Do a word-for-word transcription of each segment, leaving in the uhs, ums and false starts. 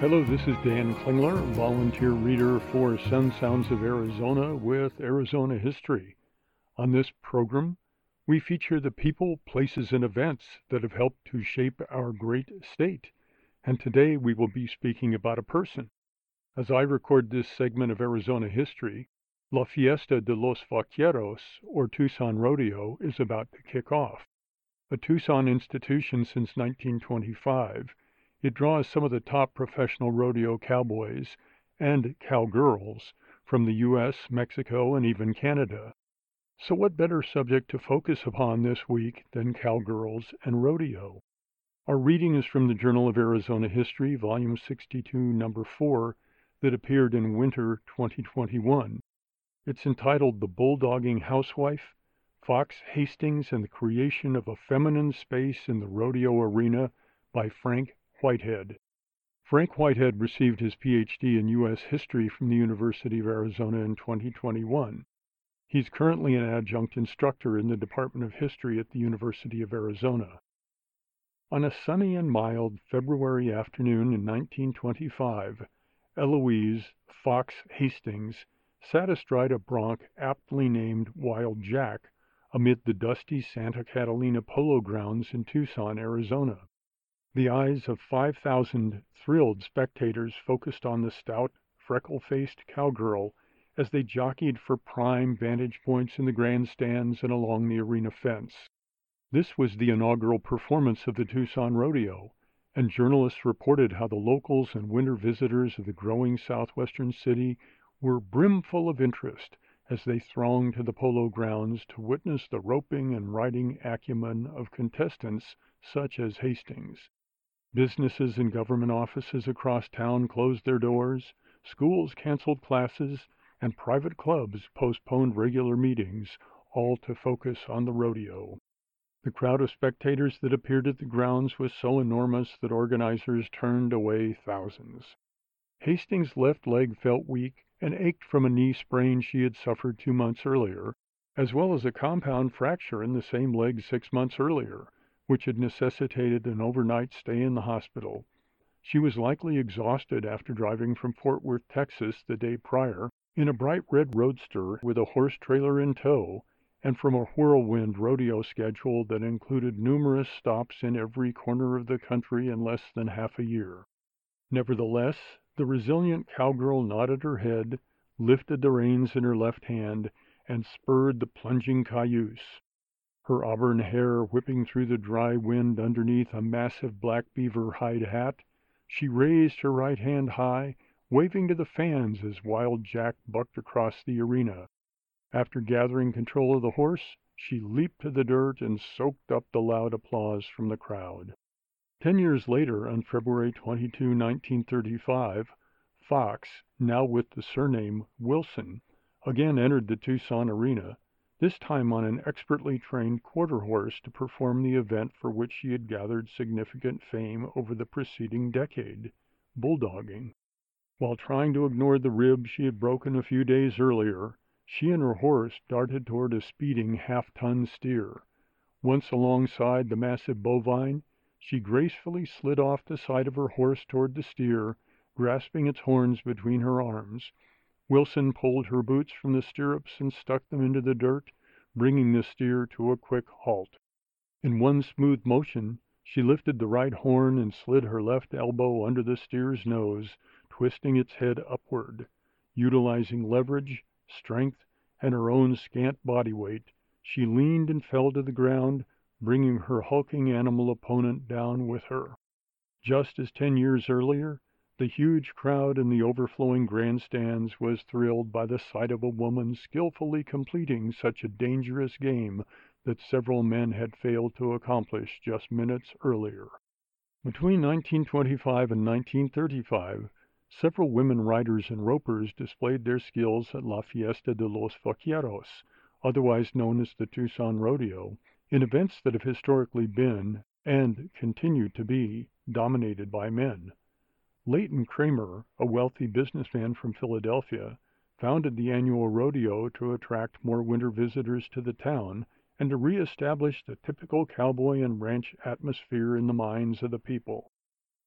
Hello, this is Dan Klingler, volunteer reader for Sun Sounds of Arizona with Arizona History. On this program, we feature the people, places, and events that have helped to shape our great state. And today we will be speaking about a person. As I record this segment of Arizona History, La Fiesta de los Vaqueros, or Tucson Rodeo, is about to kick off. A Tucson institution since nineteen twenty-five, it draws some of the top professional rodeo cowboys and cowgirls from the U S, Mexico, and even Canada. So what better subject to focus upon this week than cowgirls and rodeo? Our reading is from the Journal of Arizona History, Volume sixty-two, Number four, that appeared in winter twenty twenty-one. It's entitled The Bulldogging Housewife, Fox Hastings and the Creation of a Feminine Space in the Rodeo Arena by Frank Whitehead. Frank Whitehead received his P H D in U S History from the University of Arizona in twenty twenty-one. He's currently an adjunct instructor in the Department of History at the University of Arizona. On a sunny and mild February afternoon in nineteen twenty-five, Eloise Fox Hastings sat astride a bronc aptly named Wild Jack amid the dusty Santa Catalina Polo Grounds in Tucson, Arizona. The eyes of five thousand thrilled spectators focused on the stout, freckle-faced cowgirl as they jockeyed for prime vantage points in the grandstands and along the arena fence. This was the inaugural performance of the Tucson Rodeo, and journalists reported how the locals and winter visitors of the growing southwestern city were brimful of interest as they thronged to the polo grounds to witness the roping and riding acumen of contestants such as Hastings. Businesses and government offices across town closed their doors, schools canceled classes, and private clubs postponed regular meetings, all to focus on the rodeo. The crowd of spectators that appeared at the grounds was so enormous that organizers turned away thousands. Hastings' left leg felt weak and ached from a knee sprain she had suffered two months earlier, as well as a compound fracture in the same leg six months earlier, which had necessitated an overnight stay in the hospital. She was likely exhausted after driving from Fort Worth, Texas, the day prior, in a bright red roadster with a horse trailer in tow, and from a whirlwind rodeo schedule that included numerous stops in every corner of the country in less than half a year. Nevertheless, the resilient cowgirl nodded her head, lifted the reins in her left hand, and spurred the plunging cayuse. Her auburn hair whipping through the dry wind underneath a massive black beaver hide hat, she raised her right hand high, waving to the fans as Wild Jack bucked across the arena. After gathering control of the horse, she leaped to the dirt and soaked up the loud applause from the crowd. Ten years later, on February twenty-second, nineteen thirty-five, Fox, now with the surname Wilson, again entered the Tucson arena, this time on an expertly trained quarter horse to perform the event for which she had gathered significant fame over the preceding decade, bulldogging. While trying to ignore the rib she had broken a few days earlier, she and her horse darted toward a speeding half-ton steer. Once alongside the massive bovine, she gracefully slid off the side of her horse toward the steer, grasping its horns between her arms. Wilson pulled her boots from the stirrups and stuck them into the dirt, bringing the steer to a quick halt. In one smooth motion, she lifted the right horn and slid her left elbow under the steer's nose, twisting its head upward. Utilizing leverage, strength, and her own scant body weight, she leaned and fell to the ground, bringing her hulking animal opponent down with her. Just as ten years earlier, the huge crowd in the overflowing grandstands was thrilled by the sight of a woman skillfully completing such a dangerous game that several men had failed to accomplish just minutes earlier. Between nineteen twenty-five and nineteen thirty-five, several women riders and ropers displayed their skills at La Fiesta de los Vaqueros, otherwise known as the Tucson Rodeo, in events that have historically been, and continue to be, dominated by men. Leighton Kramer, a wealthy businessman from Philadelphia, founded the annual rodeo to attract more winter visitors to the town and to reestablish the typical cowboy and ranch atmosphere in the minds of the people.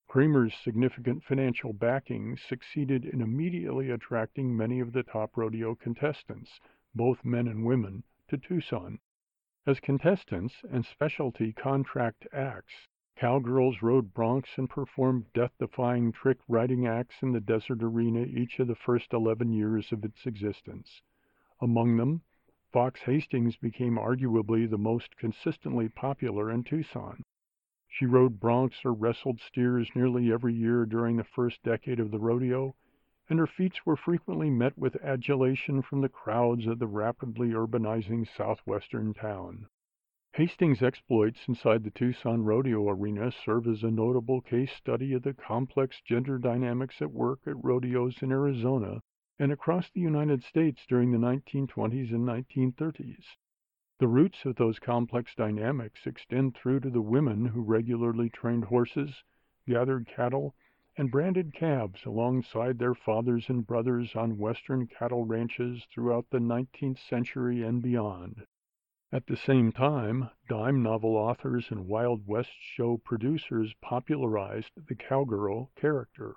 Kramer's significant financial backing succeeded in immediately attracting many of the top rodeo contestants, both men and women, to Tucson. As contestants and specialty contract acts, cowgirls rode broncs and performed death-defying trick riding acts in the desert arena each of the first eleven years of its existence. Among them, Fox Hastings became arguably the most consistently popular in Tucson. She rode broncs or wrestled steers nearly every year during the first decade of the rodeo, and her feats were frequently met with adulation from the crowds of the rapidly urbanizing southwestern town. Hastings' exploits inside the Tucson rodeo arena serve as a notable case study of the complex gender dynamics at work at rodeos in Arizona and across the United States during the nineteen twenties and nineteen thirties. The roots of those complex dynamics extend through to the women who regularly trained horses, gathered cattle, and branded calves alongside their fathers and brothers on western cattle ranches throughout the nineteenth century and beyond. At the same time, dime novel authors and Wild West show producers popularized the cowgirl character,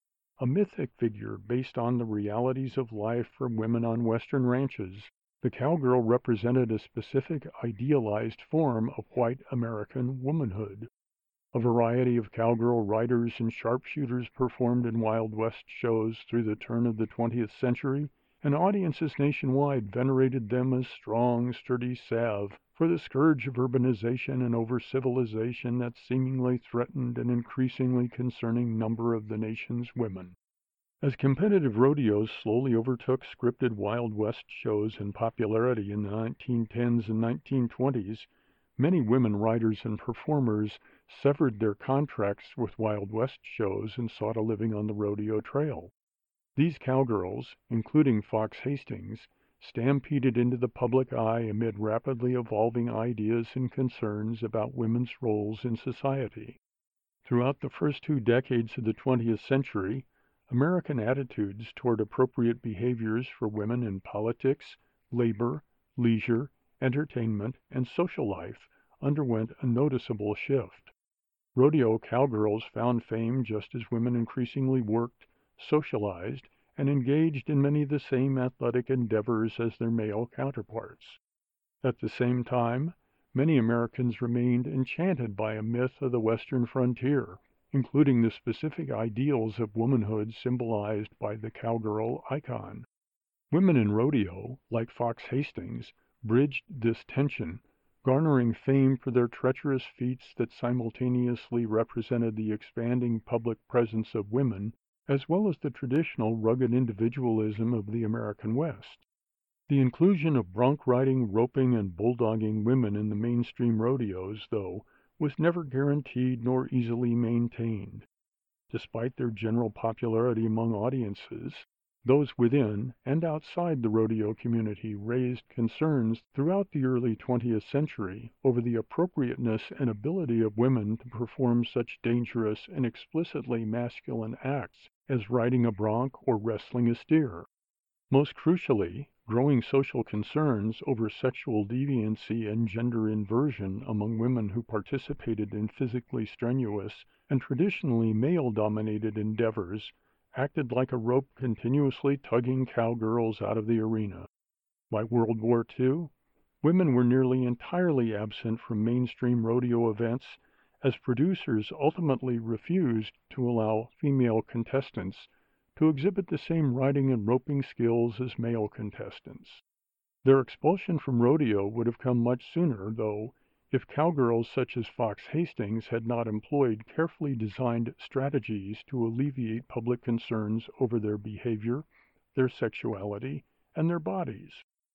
a mythic figure based on the realities of life for women on western ranches. The cowgirl represented a specific idealized form of white American womanhood. A variety of cowgirl riders and sharpshooters performed in Wild West shows through the turn of the twentieth century, and audiences nationwide venerated them as strong, sturdy salve for the scourge of urbanization and over-civilization that seemingly threatened an increasingly concerning number of the nation's women. As competitive rodeos slowly overtook scripted Wild West shows in popularity in the nineteen tens and nineteen twenties, many women riders and performers severed their contracts with Wild West shows and sought a living on the rodeo trail. These cowgirls, including Fox Hastings, stampeded into the public eye amid rapidly evolving ideas and concerns about women's roles in society. Throughout the first two decades of the twentieth century, American attitudes toward appropriate behaviors for women in politics, labor, leisure, entertainment, and social life underwent a noticeable shift. Rodeo cowgirls found fame just as women increasingly worked, socialized, and engaged in many of the same athletic endeavors as their male counterparts. At the same time, many Americans remained enchanted by a myth of the western frontier, including the specific ideals of womanhood symbolized by the cowgirl icon. Women in rodeo, like Fox Hastings, bridged this tension, garnering fame for their treacherous feats that simultaneously represented the expanding public presence of women, as well as the traditional rugged individualism of the American West. The inclusion of bronc riding, roping, and bulldogging women in the mainstream rodeos, though, was never guaranteed nor easily maintained. Despite their general popularity among audiences, those within and outside the rodeo community raised concerns throughout the early twentieth century over the appropriateness and ability of women to perform such dangerous and explicitly masculine acts as riding a bronc or wrestling a steer. Most crucially, growing social concerns over sexual deviancy and gender inversion among women who participated in physically strenuous and traditionally male-dominated endeavors acted like a rope continuously tugging cowgirls out of the arena. By World War Two, women were nearly entirely absent from mainstream rodeo events as producers ultimately refused to allow female contestants to exhibit the same riding and roping skills as male contestants. Their expulsion from rodeo would have come much sooner, though, if cowgirls such as Fox Hastings had not employed carefully designed strategies to alleviate public concerns over their behavior, their sexuality, and their bodies.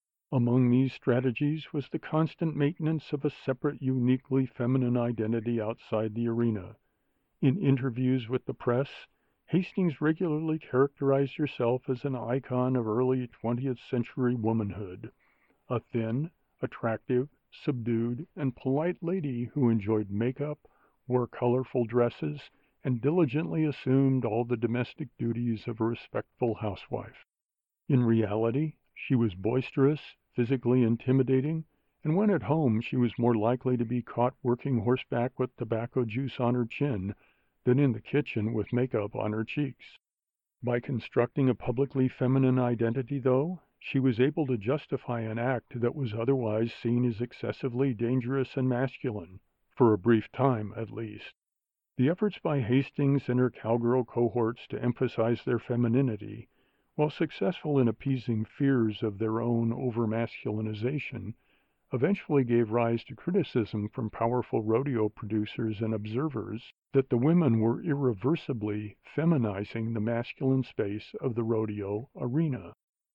Among these strategies was the constant maintenance of a separate, uniquely feminine identity outside the arena. In interviews with the press, Hastings regularly characterized herself as an icon of early twentieth century womanhood, a thin, attractive, subdued, and polite lady who enjoyed makeup, wore colorful dresses, and diligently assumed all the domestic duties of a respectful housewife. In reality, she was boisterous, physically intimidating, and when at home she was more likely to be caught working horseback with tobacco juice on her chin than in the kitchen with makeup on her cheeks. By constructing a publicly feminine identity, though, she was able to justify an act that was otherwise seen as excessively dangerous and masculine, for a brief time at least. The efforts by Hastings and her cowgirl cohorts to emphasize their femininity, while successful in appeasing fears of their own over-masculinization, eventually gave rise to criticism from powerful rodeo producers and observers that the women were irreversibly feminizing the masculine space of the rodeo arena.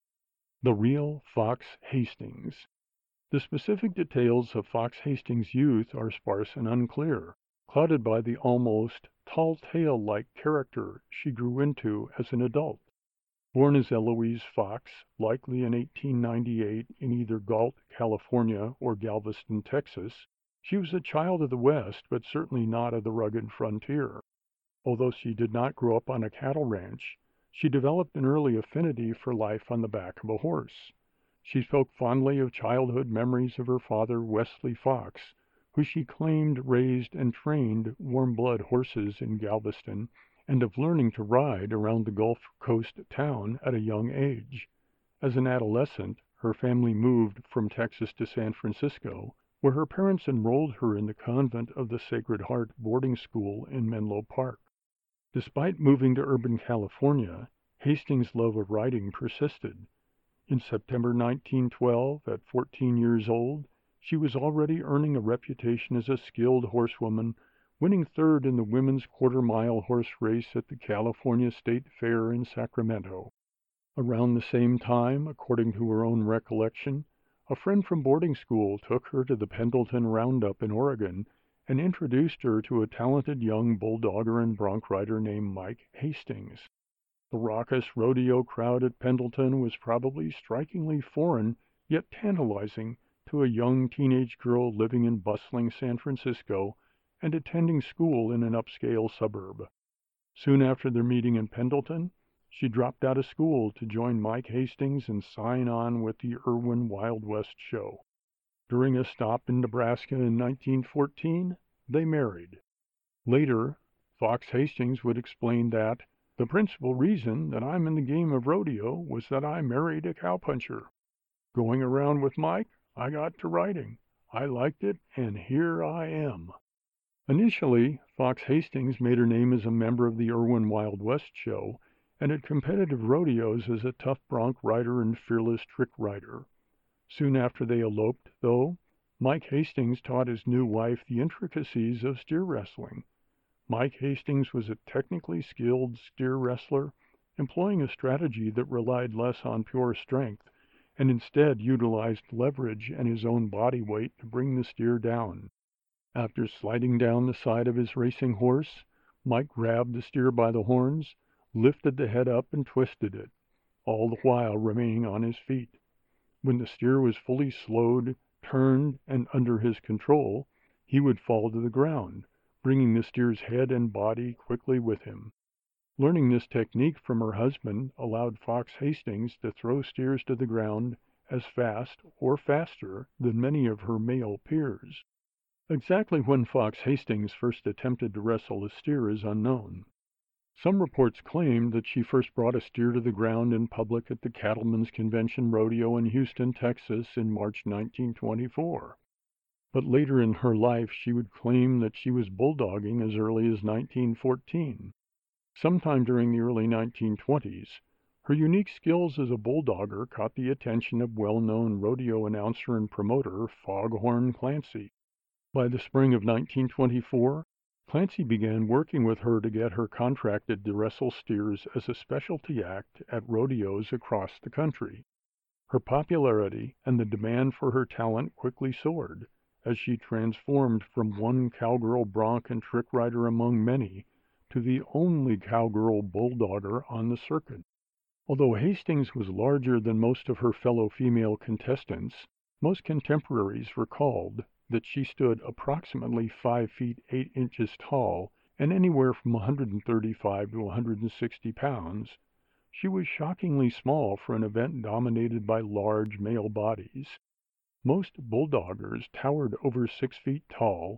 The real Fox Hastings. The specific details of Fox Hastings' youth are sparse and unclear, clouded by the almost tall tale-like character she grew into as an adult. Born as Eloise Fox, likely in eighteen ninety-eight in either Galt, California, or Galveston, Texas, she was a child of the West, but certainly not of the rugged frontier. Although she did not grow up on a cattle ranch, she developed an early affinity for life on the back of a horse. She spoke fondly of childhood memories of her father, Wesley Fox, who she claimed raised and trained warm-blood horses in Galveston, and of learning to ride around the Gulf Coast town at a young age. As an adolescent, her family moved from Texas to San Francisco, where her parents enrolled her in the convent of the Sacred Heart boarding school in Menlo Park. Despite moving to urban California, Hastings' love of riding persisted. In September nineteen twelve, at fourteen years old, she was already earning a reputation as a skilled horsewoman, winning third in the women's quarter-mile horse race at the California State Fair in Sacramento. Around the same time, according to her own recollection, a friend from boarding school took her to the Pendleton Roundup in Oregon and introduced her to a talented young bulldogger and bronc rider named Mike Hastings. The raucous rodeo crowd at Pendleton was probably strikingly foreign, yet tantalizing, to a young teenage girl living in bustling San Francisco and attending school in an upscale suburb. Soon after their meeting in Pendleton, she dropped out of school to join Mike Hastings and sign on with the Irwin Wild West show. During a stop in Nebraska in nineteen fourteen, they married. Later, Fox Hastings would explain that the principal reason that I'm in the game of rodeo was that I married a cowpuncher. Going around with Mike, I got to riding. I liked it, and here I am. Initially, Fox Hastings made her name as a member of the Irwin Wild West show and at competitive rodeos as a tough bronc rider and fearless trick rider. Soon after they eloped, though, Mike Hastings taught his new wife the intricacies of steer wrestling. Mike Hastings was a technically skilled steer wrestler, employing a strategy that relied less on pure strength and instead utilized leverage and his own body weight to bring the steer down. After sliding down the side of his racing horse, Mike grabbed the steer by the horns, lifted the head up, and twisted it, all the while remaining on his feet. When the steer was fully slowed, turned, and under his control, he would fall to the ground, bringing the steer's head and body quickly with him. Learning this technique from her husband allowed Fox Hastings to throw steers to the ground as fast or faster than many of her male peers. Exactly when Fox Hastings first attempted to wrestle a steer is unknown. Some reports claimed that she first brought a steer to the ground in public at the Cattlemen's Convention Rodeo in Houston, Texas in March nineteen twenty-four. But later in her life she would claim that she was bulldogging as early as nineteen fourteen. Sometime during the early nineteen twenties, her unique skills as a bulldogger caught the attention of well-known rodeo announcer and promoter Foghorn Clancy. By the spring of nineteen twenty-four, Clancy began working with her to get her contracted to wrestle steers as a specialty act at rodeos across the country. Her popularity and the demand for her talent quickly soared, as she transformed from one cowgirl bronc and trick rider among many to the only cowgirl bulldogger on the circuit. Although Hastings was larger than most of her fellow female contestants, most contemporaries recalled that she stood approximately five feet eight inches tall and anywhere from one hundred thirty-five to one hundred sixty pounds. She was shockingly small for an event dominated by large male bodies. Most bulldoggers towered over six feet tall,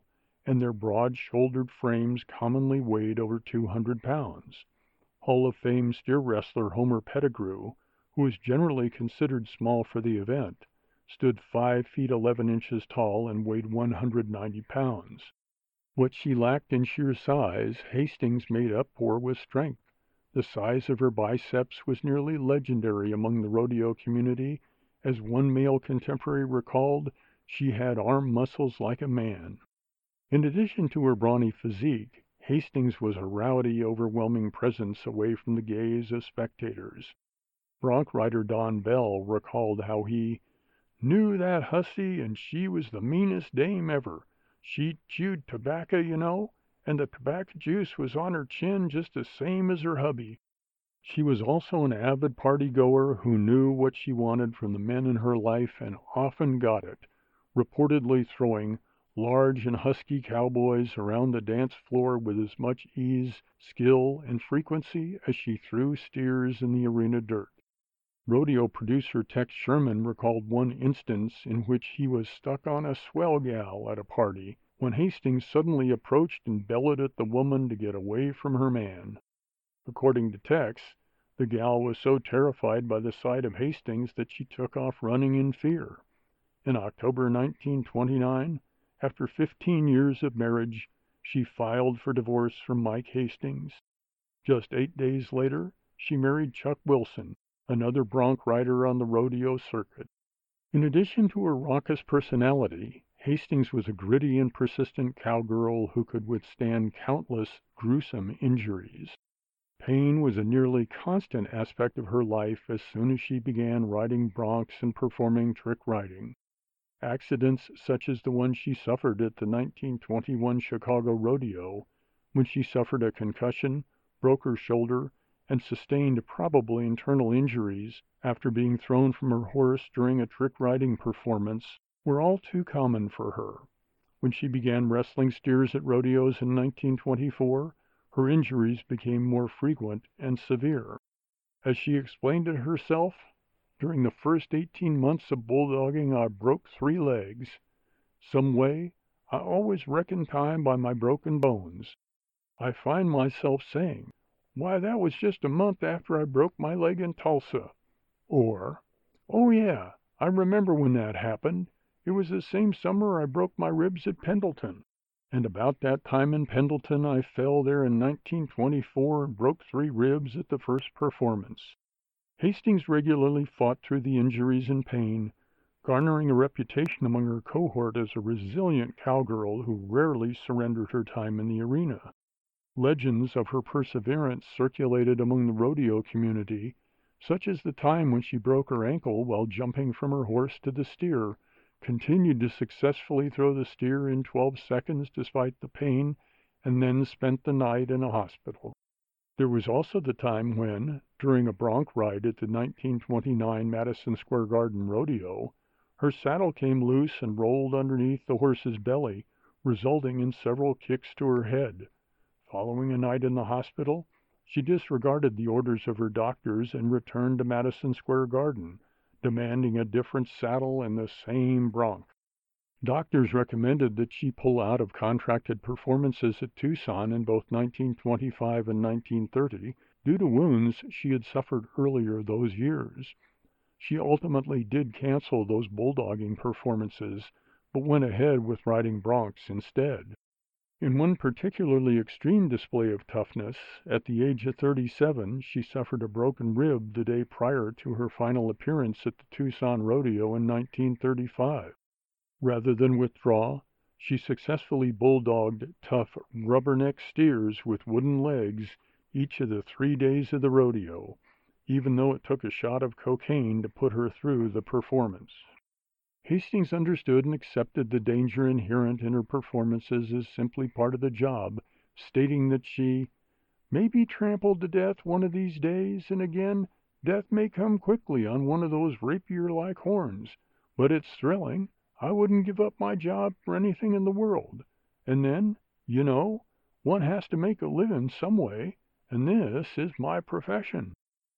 and their broad-shouldered frames commonly weighed over two hundred pounds. Hall of Fame steer wrestler Homer Pettigrew, who was generally considered small for the event, stood five feet eleven inches tall and weighed one hundred ninety pounds. What she lacked in sheer size, Hastings made up for with strength. The size of her biceps was nearly legendary among the rodeo community. As one male contemporary recalled, she had arm muscles like a man. In addition to her brawny physique, Hastings was a rowdy, overwhelming presence away from the gaze of spectators. Bronc rider Don Bell recalled how he "knew that hussy, and she was the meanest dame ever. She chewed tobacco, you know, and the tobacco juice was on her chin just the same as her hubby." She was also an avid party-goer who knew what she wanted from the men in her life and often got it, reportedly throwing large and husky cowboys around the dance floor with as much ease, skill, and frequency as she threw steers in the arena dirt. Rodeo producer Tex Sherman recalled one instance in which he was stuck on a swell gal at a party when Hastings suddenly approached and bellowed at the woman to get away from her man. According to Tex, the gal was so terrified by the sight of Hastings that she took off running in fear. In October nineteen twenty-nine, after fifteen years of marriage, she filed for divorce from Mike Hastings. Just eight days later, she married Chuck Wilson, another bronc rider on the rodeo circuit. In addition to her raucous personality, Hastings was a gritty and persistent cowgirl who could withstand countless gruesome injuries. Pain was a nearly constant aspect of her life as soon as she began riding broncs and performing trick riding. Accidents such as the one she suffered at the nineteen twenty-one Chicago Rodeo, when she suffered a concussion, broke her shoulder, and sustained probably internal injuries after being thrown from her horse during a trick riding performance, were all too common for her. When she began wrestling steers at rodeos in nineteen twenty-four, her injuries became more frequent and severe. As she explained it herself, "During the first eighteen months of bulldogging, I broke three legs. Some way, I always reckon time by my broken bones. I find myself saying, 'Why, that was just a month after I broke my leg in Tulsa.' Or, 'Oh, yeah, I remember when that happened. It was the same summer I broke my ribs at Pendleton. And about that time in Pendleton, I fell there in nineteen twenty-four and broke three ribs at the first performance." Hastings regularly fought through the injuries and pain, garnering a reputation among her cohort as a resilient cowgirl who rarely surrendered her time in the arena. Legends of her perseverance circulated among the rodeo community, such as the time when she broke her ankle while jumping from her horse to the steer, continued to successfully throw the steer in twelve seconds despite the pain, and then spent the night in a hospital. There was also the time when, during a bronc ride at the nineteen twenty-nine Madison Square Garden Rodeo, her saddle came loose and rolled underneath the horse's belly, resulting in several kicks to her head. Following a night in the hospital, she disregarded the orders of her doctors and returned to Madison Square Garden, demanding a different saddle and the same bronc. Doctors recommended that she pull out of contracted performances at Tucson in both nineteen twenty-five and nineteen thirty due to wounds she had suffered earlier those years. She ultimately did cancel those bulldogging performances, but went ahead with riding broncs instead. In one particularly extreme display of toughness, at the age of thirty-seven, she suffered a broken rib the day prior to her final appearance at the Tucson Rodeo in nineteen thirty-five. Rather than withdraw, she successfully bulldogged tough rubberneck steers with wooden legs each of the three days of the rodeo, even though it took a shot of cocaine to put her through the performance. Hastings understood and accepted the danger inherent in her performances as simply part of the job, stating that she may be trampled to death one of these days, and again, death may come quickly on one of those rapier-like horns, but it's thrilling. I wouldn't give up my job for anything in the world. And then, you know, one has to make a living some way, and this is my profession."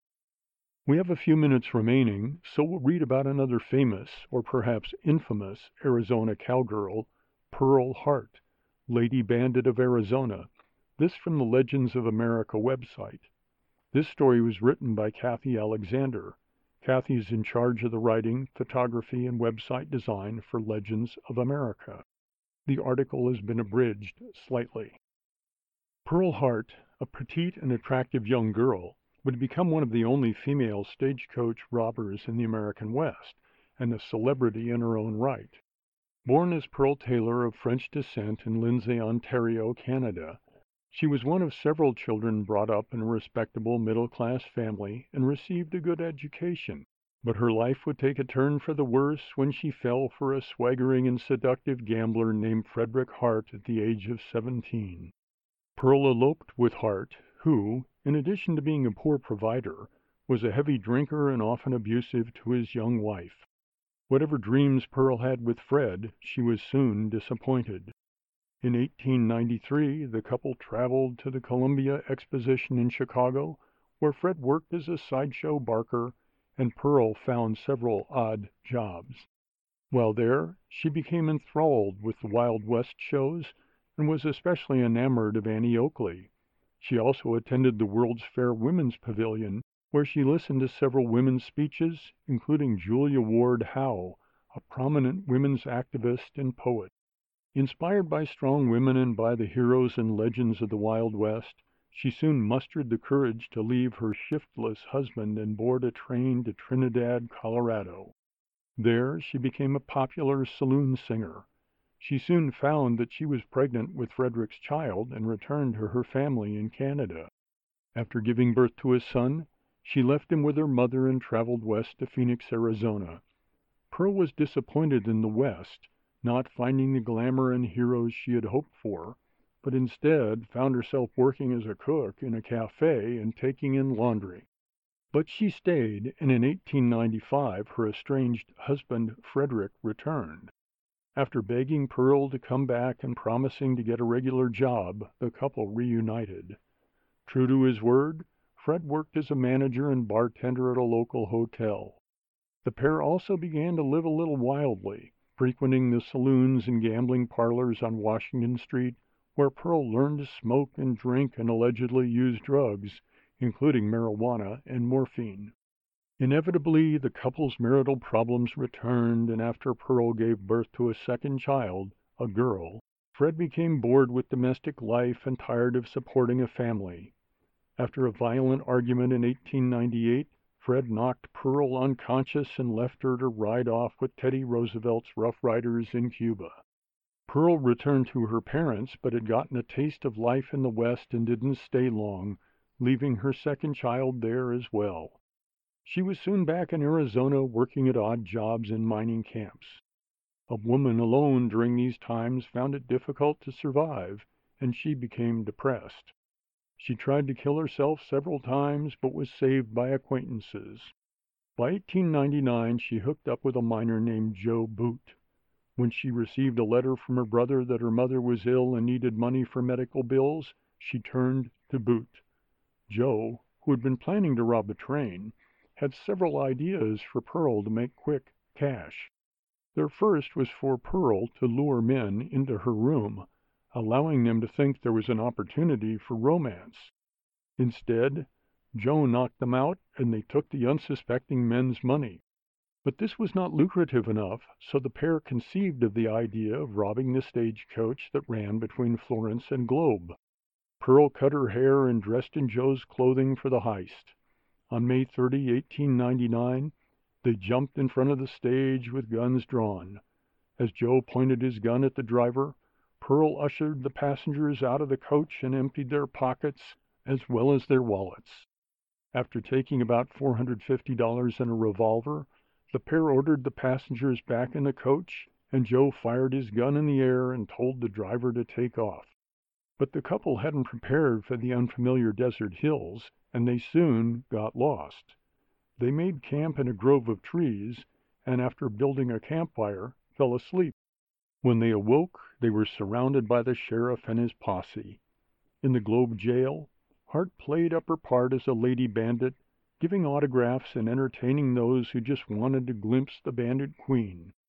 We have a few minutes remaining, so we'll read about another famous, or perhaps infamous, Arizona cowgirl, Pearl Hart, Lady Bandit of Arizona. This from the Legends of America website. This story was written by Kathy Alexander. Kathy is in charge of the writing, photography, and website design for Legends of America. The article has been abridged slightly. Pearl Hart, a petite and attractive young girl, would become one of the only female stagecoach robbers in the American West, and a celebrity in her own right. Born as Pearl Taylor of French descent in Lindsay, Ontario, Canada, she was one of several children brought up in a respectable middle-class family and received a good education. But her life would take a turn for the worse when she fell for a swaggering and seductive gambler named Frederick Hart at the age of seventeen. Pearl eloped with Hart, who, in addition to being a poor provider, was a heavy drinker and often abusive to his young wife. Whatever dreams Pearl had with Fred, she was soon disappointed. In eighteen ninety-three, the couple traveled to the Columbia Exposition in Chicago, where Fred worked as a sideshow barker, and Pearl found several odd jobs. While there, she became enthralled with the Wild West shows and was especially enamored of Annie Oakley. She also attended the World's Fair Women's Pavilion, where she listened to several women's speeches, including Julia Ward Howe, a prominent women's activist and poet. Inspired by strong women and by the heroes and legends of the Wild West, she soon mustered the courage to leave her shiftless husband and board a train to Trinidad, Colorado. There she became a popular saloon singer. She soon found that she was pregnant with Frederick's child and returned to her family in Canada. After giving birth to a son, she left him with her mother and traveled west to Phoenix, Arizona. Pearl was disappointed in the West, not finding the glamour and heroes she had hoped for, but instead found herself working as a cook in a cafe and taking in laundry. But she stayed, and in eighteen ninety-five her estranged husband Frederick returned. After begging Pearl to come back and promising to get a regular job, the couple reunited. True to his word, Fred worked as a manager and bartender at a local hotel. The pair also began to live a little wildly, frequenting the saloons and gambling parlors on Washington Street, where Pearl learned to smoke and drink and allegedly use drugs, including marijuana and morphine. Inevitably, the couple's marital problems returned, and after Pearl gave birth to a second child, a girl, Fred became bored with domestic life and tired of supporting a family. After a violent argument in eighteen ninety-eight, Fred knocked Pearl unconscious and left her to ride off with Teddy Roosevelt's Rough Riders in Cuba. Pearl returned to her parents, but had gotten a taste of life in the West and didn't stay long, leaving her second child there as well. She was soon back in Arizona working at odd jobs in mining camps. A woman alone during these times found it difficult to survive, and she became depressed. She tried to kill herself several times, but was saved by acquaintances. By eighteen ninety-nine, she hooked up with a miner named Joe Boot. When she received a letter from her brother that her mother was ill and needed money for medical bills, she turned to Boot. Joe, who had been planning to rob a train, had several ideas for Pearl to make quick cash. Their first was for Pearl to lure men into her room, allowing them to think there was an opportunity for romance. Instead, Joe knocked them out, and they took the unsuspecting men's money. But this was not lucrative enough, so the pair conceived of the idea of robbing the stagecoach that ran between Florence and Globe. Pearl cut her hair and dressed in Joe's clothing for the heist. On May thirtieth, eighteen ninety-nine, they jumped in front of the stage with guns drawn. As Joe pointed his gun at the driver, Pearl ushered the passengers out of the coach and emptied their pockets as well as their wallets. After taking about four hundred fifty dollars in a revolver, the pair ordered the passengers back in the coach, and Joe fired his gun in the air and told the driver to take off. But the couple hadn't prepared for the unfamiliar desert hills, and they soon got lost. They made camp in a grove of trees, and after building a campfire, fell asleep. When they awoke, they were surrounded by the sheriff and his posse. In the Globe jail, Hart played up her part as a lady bandit, giving autographs and entertaining those who just wanted to glimpse the bandit queen.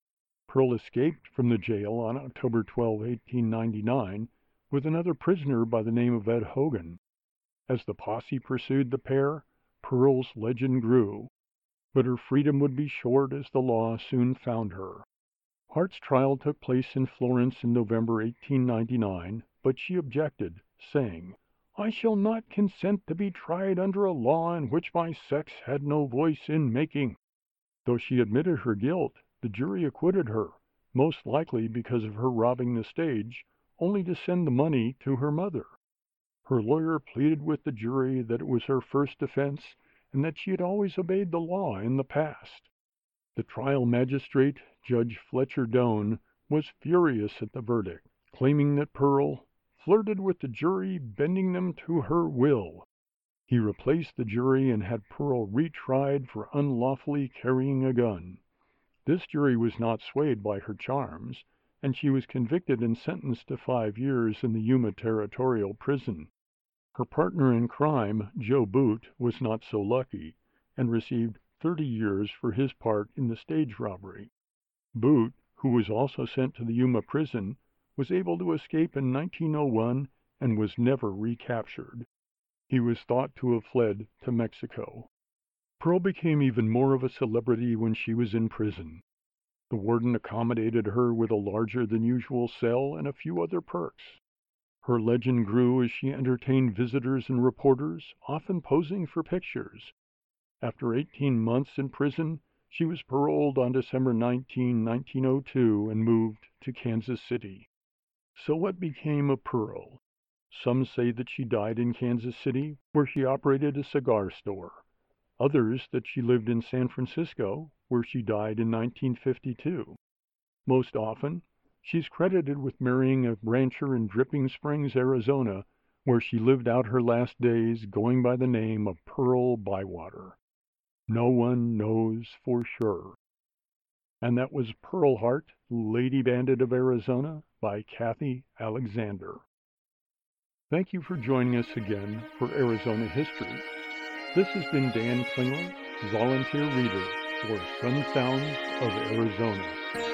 Pearl escaped from the jail on October twelfth, eighteen ninety-nine, with another prisoner by the name of Ed Hogan. As the posse pursued the pair, Pearl's legend grew, but her freedom would be short as the law soon found her. Hart's trial took place in Florence in November eighteen ninety-nine, but she objected, saying, "I shall not consent to be tried under a law in which my sex had no voice in making." Though she admitted her guilt, the jury acquitted her, most likely because of her robbing the stage, only to send the money to her mother. Her lawyer pleaded with the jury that it was her first offense and that she had always obeyed the law in the past. The trial magistrate, Judge Fletcher Doane, was furious at the verdict, claiming that Pearl flirted with the jury, bending them to her will. He replaced the jury and had Pearl retried for unlawfully carrying a gun. This jury was not swayed by her charms, and she was convicted and sentenced to five years in the Yuma Territorial Prison. Her partner in crime, Joe Boot, was not so lucky, and received thirty years for his part in the stage robbery. Boot, who was also sent to the Yuma prison, was able to escape in nineteen oh one and was never recaptured. He was thought to have fled to Mexico. Pearl became even more of a celebrity when she was in prison. The warden accommodated her with a larger than usual cell and a few other perks. Her legend grew as she entertained visitors and reporters, often posing for pictures. After eighteen months in prison, she was paroled on December nineteenth, nineteen oh two, and moved to Kansas City. So what became of Pearl? Some say that she died in Kansas City, where she operated a cigar store. Others that she lived in San Francisco, where she died in nineteen fifty-two. Most often, she's credited with marrying a rancher in Dripping Springs, Arizona, where she lived out her last days going by the name of Pearl Bywater. No one knows for sure. And that was Pearl Hart, Lady Bandit of Arizona, by Kathy Alexander. Thank you for joining us again for Arizona History. This has been Dan Klingler, volunteer reader for Sun Sounds of Arizona.